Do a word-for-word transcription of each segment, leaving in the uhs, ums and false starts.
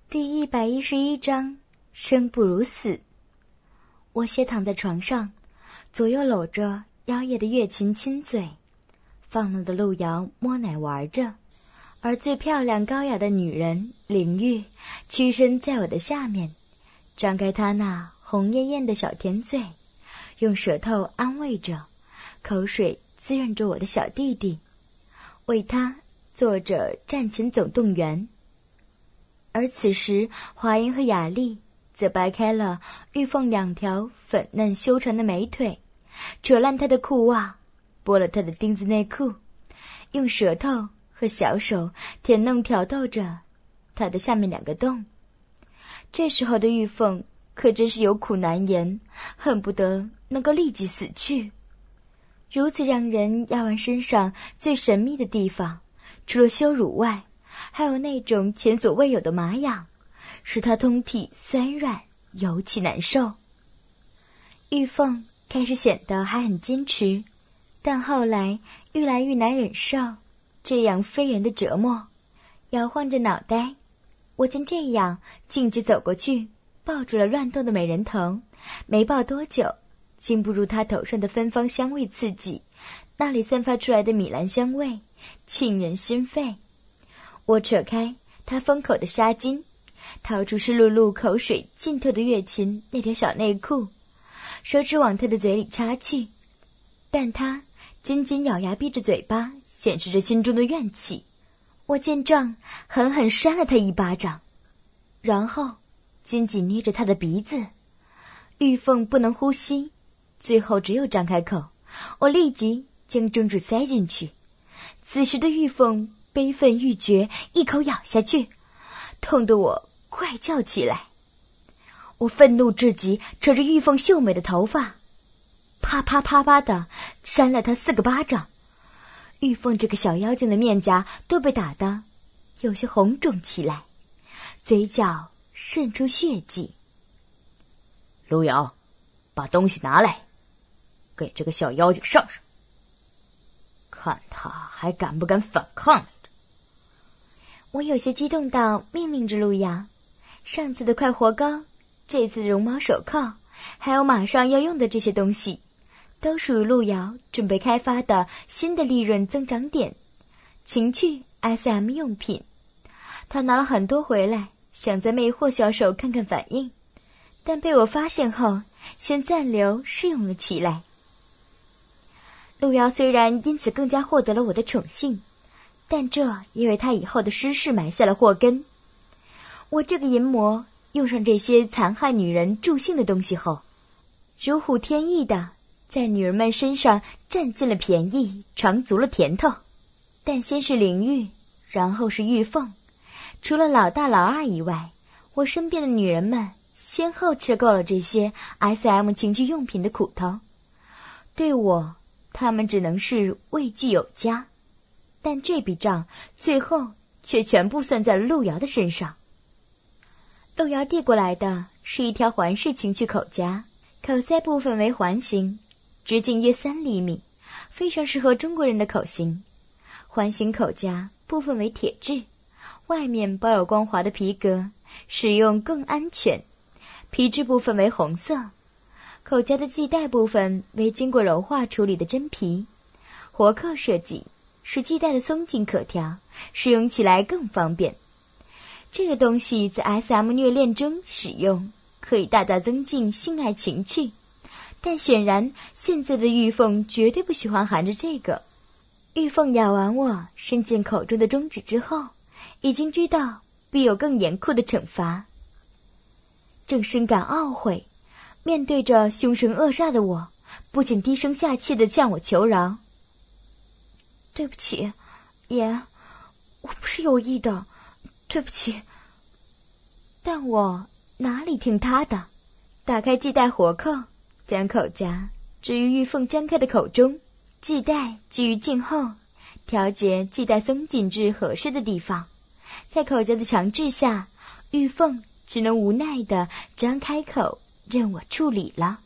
第一百一十一章，生不如死。我斜躺在床上，左右搂着妖冶的月琴亲嘴，放浪的路遥摸奶玩着，而最漂亮高雅的女人灵玉屈身在我的下面，张开她那红艳艳的小甜嘴，用舌头安慰着，口水滋润着我的小弟弟，为他做着战前总动员。而此时华英和雅丽则掰开了玉凤两条粉嫩修长的美腿，扯烂她的裤袜，剥了她的钉子内裤，用舌头和小手舔弄挑逗着她的下面两个洞。这时候的玉凤可真是有苦难言，恨不得能够立即死去。如此让人压完身上最神秘的地方，除了羞辱外，还有那种前所未有的麻痒，使他通体酸软，尤其难受。玉凤开始显得还很矜持，但后来愈来愈难忍受这样非人的折磨，摇晃着脑袋。我见这样，径直走过去，抱住了乱动的美人头。没抱多久，经不住他头上的芬芳香味刺激，那里散发出来的米兰香味沁人心肺。我扯开他封口的纱巾，掏出湿漉漉口水浸透的月琴那条小内裤，手指往他的嘴里插去，但他紧紧咬牙闭着嘴巴，显示着心中的怨气。我见状，狠狠扇了他一巴掌，然后紧紧捏着他的鼻子。玉凤不能呼吸，最后只有张开口，我立即将中指塞进去。此时的玉凤悲愤欲绝，一口咬下去，痛得我怪叫起来。我愤怒至极，扯着玉凤秀美的头发，啪啪啪啪的扇了她四个巴掌。玉凤这个小妖精的面颊都被打得有些红肿起来，嘴角渗出血迹。 路遥，把东西拿来，给这个小妖精上上，看他还敢不敢反抗来着。 我有些激动到命令着路遥，上次的快活膏，这次的绒毛手铐，还有马上要用的这些东西，都属于路遥准备开发的新的利润增长点——情趣 S M 用品。他拿了很多回来，想在魅惑销售看看反应，但被我发现后，先暂留试用了起来。路遥虽然因此更加获得了我的宠幸，但这也为他以后的失势埋下了祸根。我这个淫魔用上这些残害女人助兴的东西后，如虎添翼的在女人们身上占尽了便宜，尝足了甜头。但先是灵玉，然后是玉凤，除了老大老二以外，我身边的女人们先后吃够了这些 S M 情趣用品的苦头。对我，她们只能是畏惧有加，但这笔账最后却全部算在了路遥的身上。路遥递过来的是一条环式情趣口夹，口塞部分为环形，直径约三厘米，非常适合中国人的口型。环形口夹部分为铁质，外面包有光滑的皮革，使用更安全。皮质部分为红色，口夹的系带部分为经过柔化处理的真皮，活扣设计，使系带的松紧可调，使用起来更方便。这个东西在 S M 虐恋中使用，可以大大增进性爱情趣，但显然现在的玉凤绝对不喜欢含着这个。玉凤咬完我伸进口中的中指之后，已经知道必有更严酷的惩罚，正深感懊悔，面对着凶神恶煞的我，不仅低声下气地向我求饶：“对不起，爷，我不是有意的，对不起。”但我哪里听他的，打开系带活扣，将口夹置于玉凤张开的口中，系带置于颈后，调节系带松紧至合适的地方。在口夹的强制下，玉凤只能无奈地张开口任我处理了。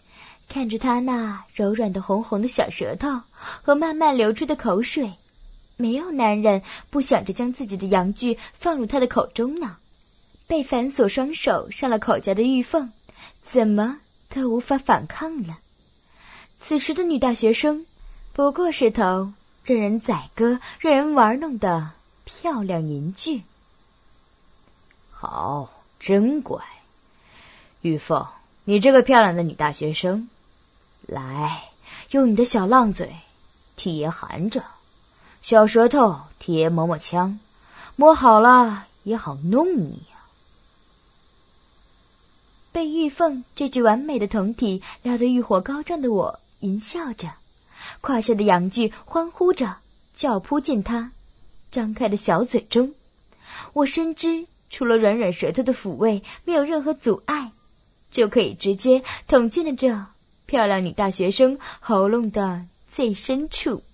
看着他那柔软的红红的小舌头和慢慢流出的口水， 没有男人不想着将自己的阳具放入他的口中呢。被反锁双手上了口夹的玉凤，怎么都无法反抗了。此时的女大学生不过是头任人宰割、任人玩弄的漂亮银具。 好，真乖。玉凤，你这个漂亮的女大学生，来，用你的小浪嘴替爷含着，小舌头替爷磨磨枪，磨好了也好弄你呀、啊。 被玉凤这具完美的酮体撩得欲火高涨的我，淫笑着，胯下的阳具欢呼着，叫扑进他张开的小嘴中。我深知，除了软软舌头的抚慰，没有任何阻碍，就可以直接捅进了这漂亮女大学生喉咙的最深处。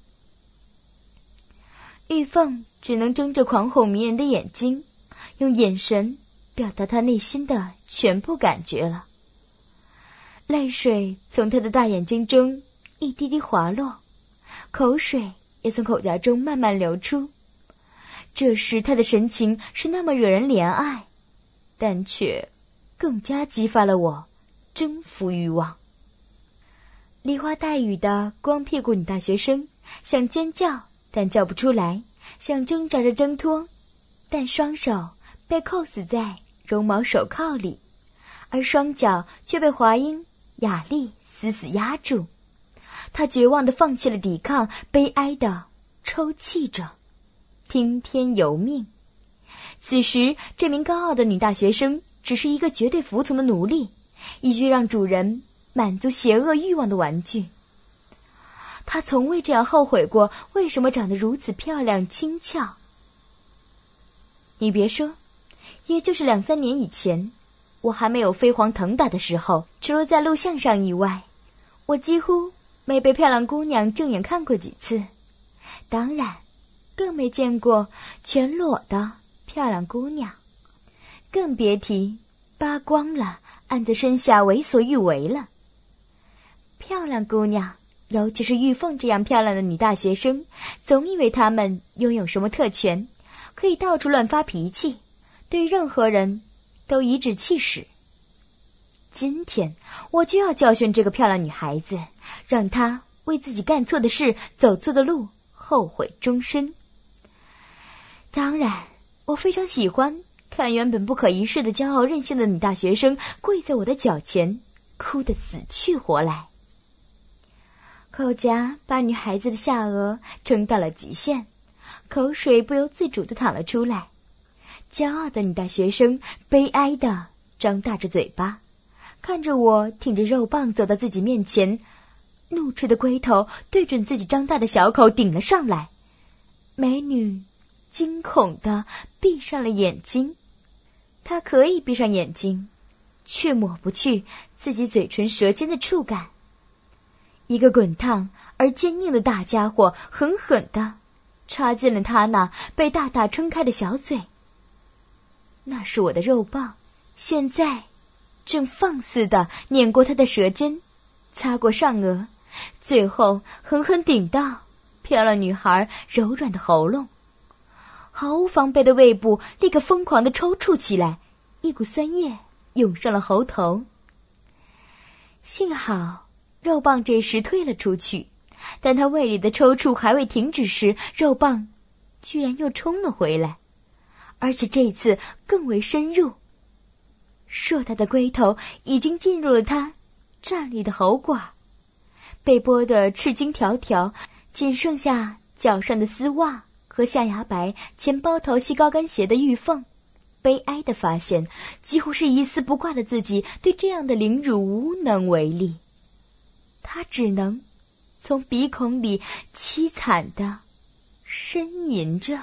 玉凤只能睁着狂吼迷人的眼睛，用眼神表达她内心的全部感觉了。泪水从她的大眼睛中一滴滴滑落，口水也从口夹中慢慢流出。这时她的神情是那么惹人怜爱，但却更加激发了我征服欲望。梨花带雨的光屁股女大学生想尖叫，但叫不出来，想挣扎着挣脱，但双手被扣死在绒毛手铐里，而双脚却被华英、雅丽死死压住。她绝望地放弃了抵抗，悲哀地抽泣着，听天由命。此时这名高傲的女大学生只是一个绝对服从的奴隶，一具让主人满足邪恶欲望的玩具。她从未这样后悔过，为什么长得如此漂亮轻巧。你别说，也就是两三年以前，我还没有飞黄腾达的时候，除了在录像上以外，我几乎没被漂亮姑娘正眼看过几次，当然更没见过全裸的漂亮姑娘，更别提扒光了按在身下为所欲为了。漂亮姑娘，尤其是玉凤这样漂亮的女大学生，总以为她们拥有什么特权，可以到处乱发脾气，对任何人都颐指气使。今天我就要教训这个漂亮女孩子，让她为自己干错的事、走错的路后悔终身。当然，我非常喜欢看原本不可一世的骄傲任性的女大学生跪在我的脚前，哭得死去活来。口夹把女孩子的下颚撑到了极限，口水不由自主地淌了出来。骄傲的女大学生悲哀地张大着嘴巴，看着我挺着肉棒走到自己面前，怒斥的龟头对准自己张大的小口顶了上来。美女惊恐地闭上了眼睛，她可以闭上眼睛，却抹不去自己嘴唇舌尖的触感。一个滚烫而坚硬的大家伙狠狠地插进了她那被大大撑开的小嘴。那是我的肉棒，现在正放肆地碾过她的舌尖，擦过上颚，最后狠狠顶到漂亮女孩柔软的喉咙。毫无防备的胃部立刻疯狂地抽搐起来，一股酸液涌上了喉头。幸好肉棒这时退了出去，但他胃里的抽搐还未停止时，肉棒居然又冲了回来，而且这次更为深入。硕大的龟头已经进入了他站立的喉管，被剥得赤筋条条，仅剩下脚上的丝袜和下牙白前包头系高跟鞋的玉凤，悲哀地发现几乎是一丝不挂的自己对这样的凌辱无能为力。他只能从鼻孔里凄惨地呻吟着。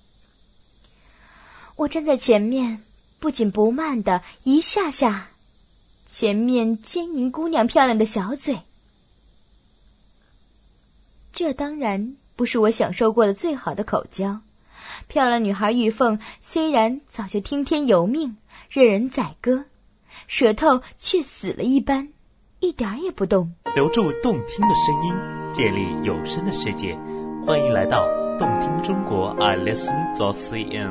我站在前面，不紧不慢地一下下前面奸淫姑娘漂亮的小嘴。这当然不是我享受过的最好的口交。漂亮女孩玉凤虽然早就听天由命，任人宰割，舌头却死了一般，一点也不动。 留住动听的声音，建立有声的世界，欢迎来到动听中国 i listen dot c n。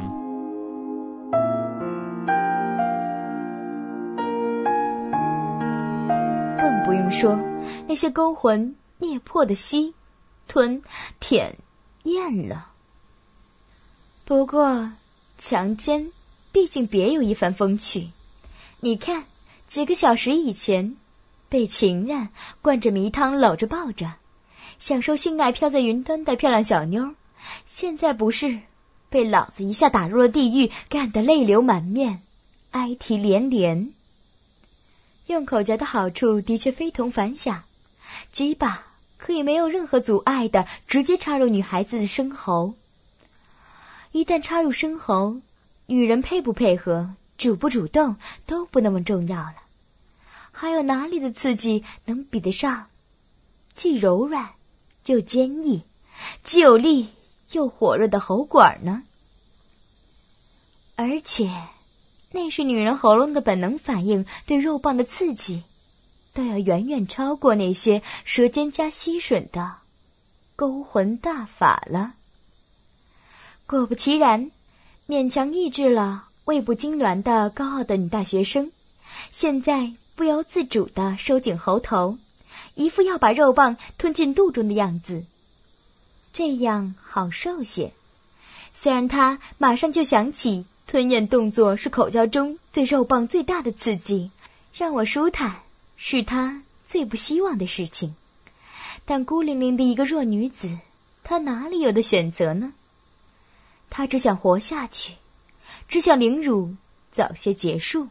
更不用说那些勾魂孽魄的吸、吞、舔、咽了。不过强奸毕竟别有一番风趣。你看，几个小时以前被情人灌着迷汤搂着抱着，享受性爱飘在云端的漂亮小妞，现在不是被老子一下打入了地狱，干得泪流满面，哀啼连连。用口嚼的好处的确非同凡响，鸡巴可以没有任何阻碍的直接插入女孩子的深喉。一旦插入深喉，女人配不配合、主不主动都不那么重要了。还有哪里的刺激能比得上既柔软又坚毅、既有力又火热的喉管呢？而且那是女人喉咙的本能反应，对肉棒的刺激都要远远超过那些舌尖加吸吮的勾魂大法了。果不其然，勉强抑制了胃部痉挛的高傲的女大学生，现在不由自主地收紧喉头，一副要把肉棒吞进肚中的样子，这样好受些。虽然她马上就想起吞咽动作是口交中对肉棒最大的刺激，让我舒坦是她最不希望的事情，但孤零零的一个弱女子，她哪里有的选择呢？她只想活下去，只想凌辱早些结束。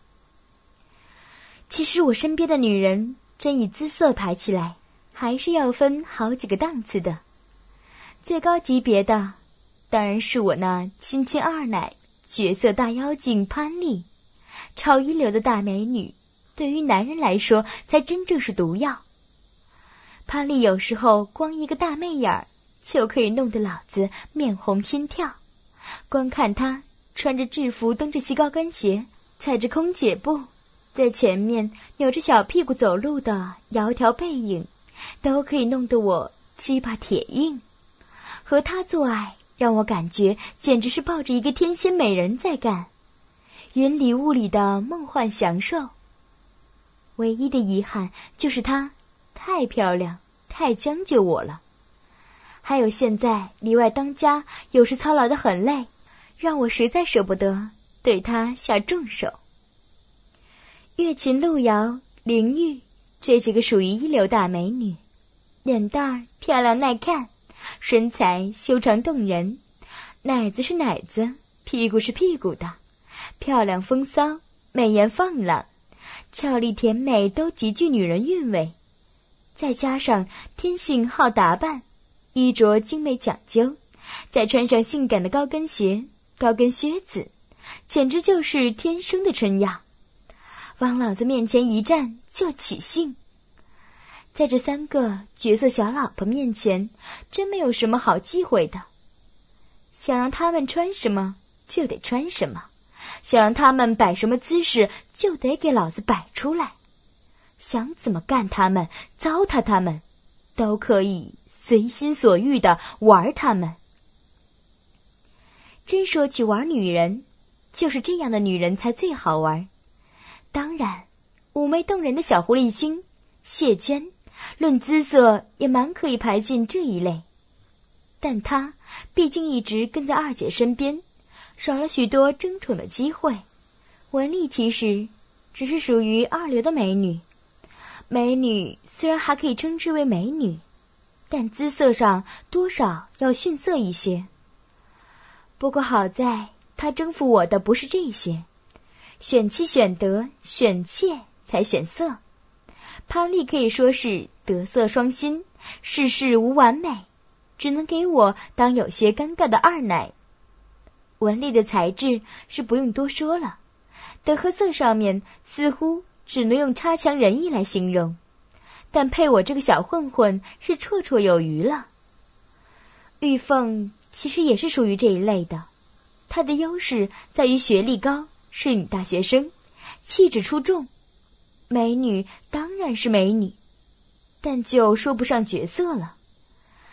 其实我身边的女人真以姿色排起来，还是要分好几个档次的。最高级别的当然是我那亲亲二奶绝色大妖精潘丽，超一流的大美女，对于男人来说才真正是毒药。潘丽有时候光一个大媚眼儿就可以弄得老子面红心跳，光看她穿着制服蹬着细高跟鞋，踩着空姐步，在前面扭着小屁股走路的窈窕背影，都可以弄得我鸡巴铁硬。和她做爱让我感觉简直是抱着一个天仙美人在干，云里雾里的梦幻享受。唯一的遗憾就是她太漂亮，太将就我了。还有现在里外当家，有时操劳得很累，让我实在舍不得对她下重手。月琴、路遥、灵玉这几个属于一流大美女，脸蛋儿漂亮耐看，身材修长动人，奶子是奶子，屁股是屁股的，漂亮风骚，美颜放浪，俏丽甜美，都极具女人韵味。再加上天性好打扮，衣着精美讲究，再穿上性感的高跟鞋、高跟靴子，简直就是天生的春样。往老子面前一站就起兴。在这三个绝色小老婆面前，真没有什么好忌讳的。想让他们穿什么就得穿什么，想让他们摆什么姿势就得给老子摆出来，想怎么干他们、糟蹋他们，都可以随心所欲的玩他们。真说起玩女人，就是这样的女人才最好玩。当然，妩媚动人的小狐狸精谢娟，论姿色也蛮可以排进这一类，但她毕竟一直跟在二姐身边，少了许多争宠的机会。文丽其实只是属于二流的美女，美女虽然还可以称之为美女，但姿色上多少要逊色一些。不过好在她征服我的不是这些，选妻选德，选妾才选色。潘丽可以说是德色双馨，事事无完美，只能给我当有些尴尬的二奶。文丽的才智是不用多说了，德和色上面似乎只能用差强人意来形容，但配我这个小混混是绰绰有余了。玉凤其实也是属于这一类的，她的优势在于学历高，是女大学生，气质出众。美女当然是美女，但就说不上角色了。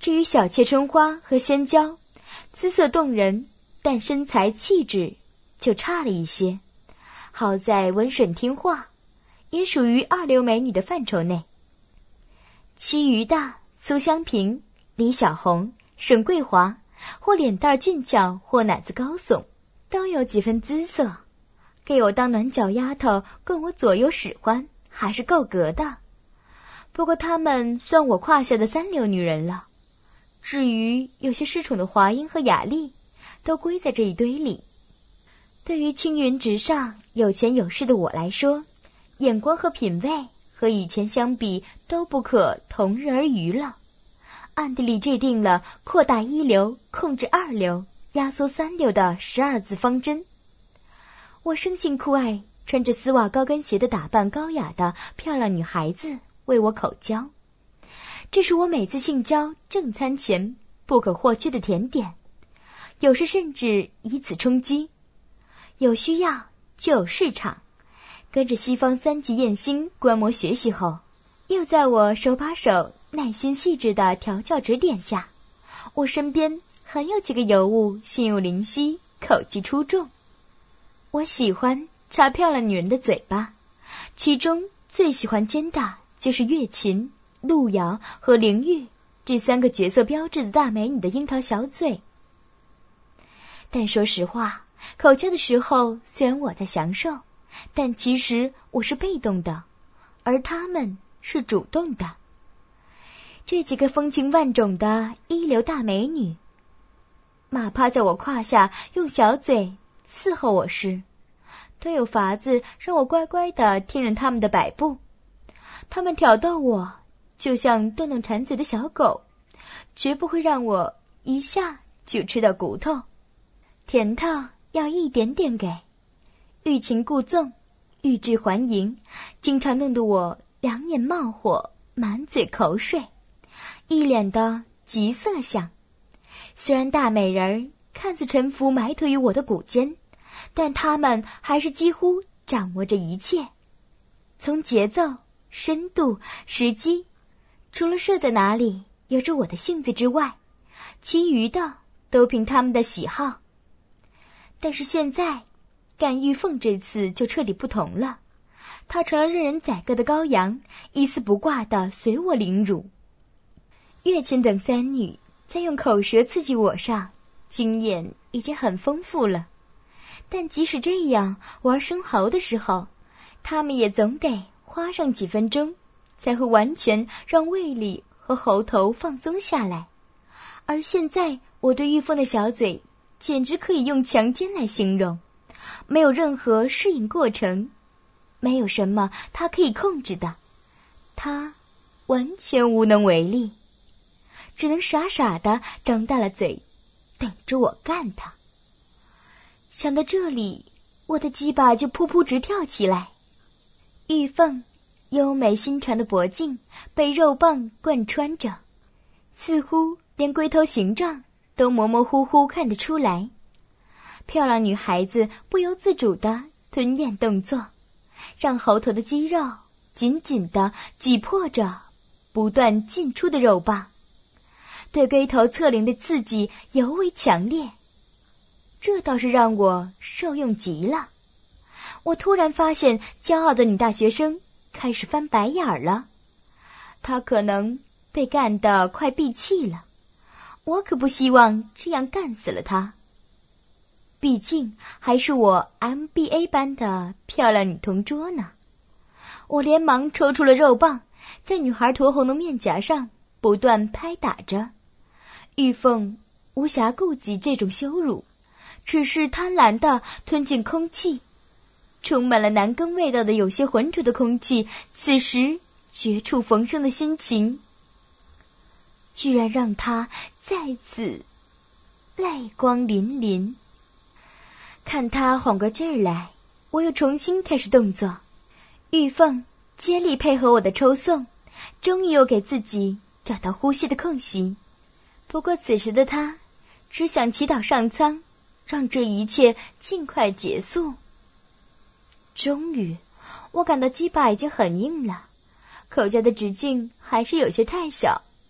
至于小妾春花和仙娇，姿色动人，但身材气质就差了一些。好在温顺听话，也属于二流美女的范畴内。其余的苏香萍、李小红、沈桂华，或脸蛋俊俏，或奶子高耸，都有几分姿色，给我当暖脚丫头供我左右使唤，还是够格的。不过她们算我胯下的三流女人了。至于有些失宠的华英和雅丽，都归在这一堆里。对于青云直上、有钱有势的我来说，眼光和品味和以前相比都不可同日而语了。暗地里制定了扩大一流、控制二流、压缩三流的十二字方针。我生性酷爱穿着丝袜高跟鞋的打扮高雅的漂亮女孩子为我口交，这是我每次性交正餐前不可或缺的甜点，有时甚至以此充饥。有需要就有市场，跟着西方三级艳星观摩学习后，又在我手把手耐心细致的调教指点下，我身边很有几个尤物心有灵犀，口技出众。我喜欢插漂亮女人的嘴巴，其中最喜欢尖的就是月琴、路遥和灵玉这三个角色标志的大美女的樱桃小嘴。但说实话，口交的时候虽然我在享受，但其实我是被动的，而她们是主动的。这几个风情万种的一流大美女，马趴在我胯下用小嘴伺候我时，都有法子让我乖乖地听任他们的摆布。他们挑逗我，就像逗弄馋嘴的小狗，绝不会让我一下就吃到骨头。甜头要一点点给，欲擒故纵，欲拒还迎，经常弄得我两眼冒火，满嘴口水，一脸的急色相。虽然大美人儿看似臣服埋头于我的骨间，但他们还是几乎掌握着一切，从节奏、深度、时机，除了射在哪里有着我的性子之外，其余的都凭他们的喜好。但是现在干玉凤这次就彻底不同了，她成了任人宰割的羔羊，一丝不挂的随我凌辱。月琴等三女在用口舌刺激我上，经验已经很丰富了，但即使这样玩生蚝的时候，他们也总得花上几分钟，才会完全让胃里和喉头放松下来。而现在我对玉凤的小嘴简直可以用强奸来形容，没有任何适应过程，没有什么他可以控制的，他完全无能为力，只能傻傻的张大了嘴，等着我干他。想到这里，我的鸡巴就噗噗直跳起来。玉凤优美新长的脖颈被肉棒贯穿着，似乎连龟头形状都模模糊糊看得出来。漂亮女孩子不由自主的吞咽动作，让喉头的肌肉紧紧的挤迫着不断进出的肉棒，对龟头侧铃的刺激尤为强烈，这倒是让我受用极了。我突然发现骄傲的女大学生开始翻白眼了，她可能被干得快闭气了，我可不希望这样干死了她。毕竟还是我 M B A 班的漂亮女同桌呢。我连忙抽出了肉棒，在女孩酡红的面颊上不断拍打着。玉凤无暇顾及这种羞辱，只是贪婪地吞进空气，充满了男耕味道的有些浑浊的空气，此时绝处逢生的心情居然让他再次泪光淋淋。看他缓过劲儿来，我又重新开始动作。玉凤接力配合我的抽送，终于又给自己找到呼吸的空隙。不过此时的他只想祈祷上苍，让这一切尽快结束。终于，我感到鸡巴已经很硬了，口交的直径还是有些太小。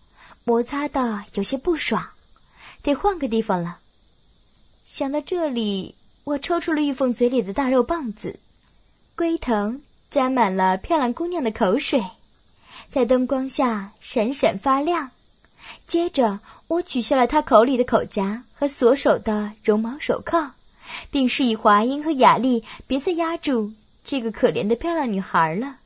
摩擦的有些不爽，得换个地方了。想到这里，我抽出了玉凤嘴里的大肉棒子，龟头沾满了漂亮姑娘的口水，在灯光下闪闪发亮。接着我取下了她口里的口夹和锁手的绒毛手铐，并示意华英和雅丽别再压住这个可怜的漂亮女孩了。